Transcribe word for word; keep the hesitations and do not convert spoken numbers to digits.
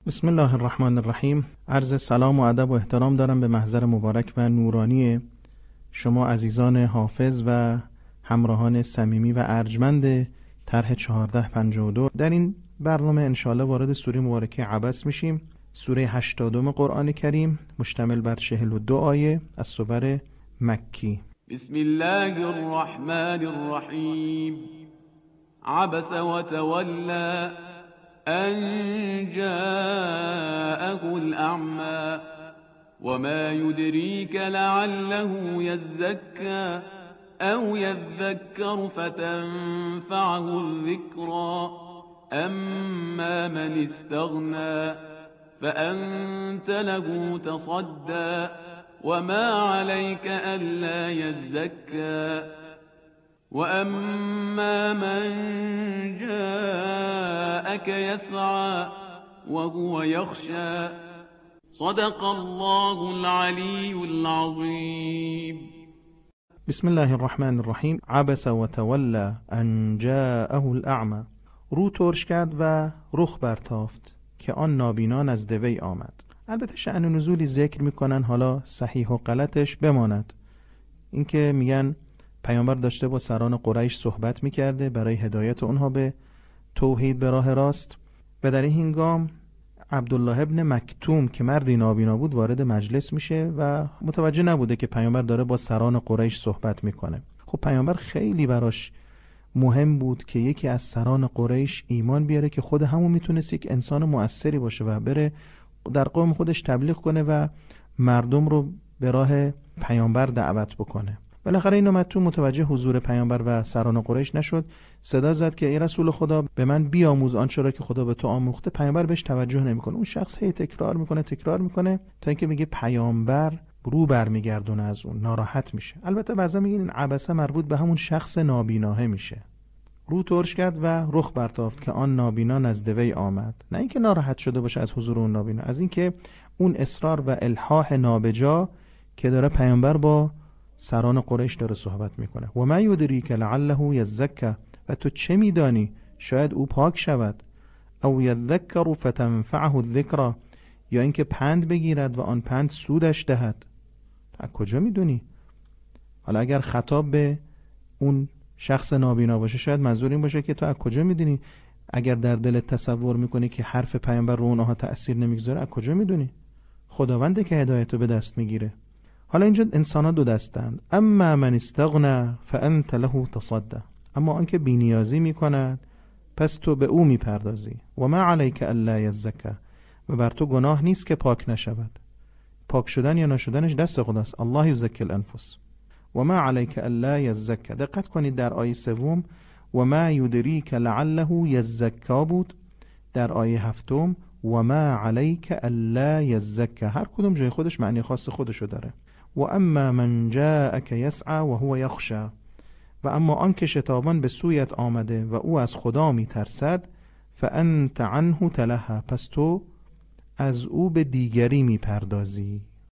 بسم الله الرحمن الرحیم. عرض سلام و ادب و احترام دارم به محضر مبارک و نورانی شما عزیزان حافظ و همراهان صمیمی و ارجمند طرح چهارده پنجاه و دو. در این برنامه انشاءالله وارد سوره مبارکه عبس میشیم، سوره هشتادم قرآن کریم، مشتمل بر چهل و دو آیه از سور مکی. بسم الله الرحمن الرحیم. عبس و تولی أن جاءه الأعمى وما يدريك لعله يزكى أو يذكر فتنفعه الذكرى أما من استغنى فأنت له تصدى وما عليك ألا يزكى وأما من جاءك يسعى وهو يخشى صدق الله العلي العظيم. بسم الله الرحمن الرحیم. عبس و تولی ان جاءه الاعمى. رو ترش کرد و رخ برتافت که آن نابینا نزد وی آمد. البته شأن نزولی ذکر میکنن، حالا صحیح و غلطش بماند. اینکه میگن پیامبر داشته با سران قریش صحبت میکرده برای هدایت اونها به توحید به راه راست و در این هنگام عبدالله ابن مکتوم که مردی نابینا بود وارد مجلس میشه و متوجه نبوده که پیامبر داره با سران قریش صحبت میکنه. خب پیامبر خیلی براش مهم بود که یکی از سران قریش ایمان بیاره که خود همون میتونست یک انسان مؤثری باشه و بره در قوم خودش تبلیغ کنه و مردم رو به راه پیامبر دعوت بکنه. بالاخره این اومد تو، متوجه حضور پیامبر و سران قریش نشد، صدا زد که ای رسول خدا به من بیاموز آنچه را که خدا به تو آموخته. پیامبر بهش توجه نمیکنه. اون شخص هی تکرار میکنه تکرار میکنه تا اینکه میگه پیامبر رو برمیگردونه از اون، ناراحت میشه. البته بعضا میگن این عبسه مربوط به همون شخص نابیناه میشه. رو ترش کرد و رخ برتافت که آن نابینا نزد وی آمد. نه اینکه ناراحت شده باشه از حضور اون نابینا، از اینکه اون اصرار و الحاح نابجا که داره پیامبر با سران قریش داره صحبت میکنه. و ما یدریک لعله یزکی، و تو چه میدانی شاید او پاک شود. او یذکر فتنفعه الذکرى، یا اینکه پند بگیرد و آن پند سودش دهد. از کجا میدونی؟ حالا اگر خطاب به اون شخص نابینا باشه شاید منظور این باشه که تو از کجا میدونی؟ اگر در دلت تصور میکنی که حرف پیامبر رو اونها تأثیر نمیگذاره، از کجا میدونی؟ خداونده که هدایت رو به دست میگیره. حالا اینجا انسان ها دو دستند. اما من استغنى فانت له تصدى، اما آنکه بی‌نیازی میکند پس تو به او میپردازی. و ما علیک الا یزکی، و بر تو گناه نیست که پاک نشود. پاک شدن یا نشدنش دست خداست. الله یزکی الانفس. و ما علیک الا یزکی. دقت کنید در آیه سوم و ما یدریک لعله یزکی بود، در آیه هفتم و ما علیک الا یزکی. هر کدوم جای خودش معنی خاص خودشو داره. و اما من جاءک یسعى و هو یخشى، و اما آن که شتابان به سویت آمده و او از خدا می ترسد، فانت عنه تلهی، پس تو از او به دیگری می پردازی.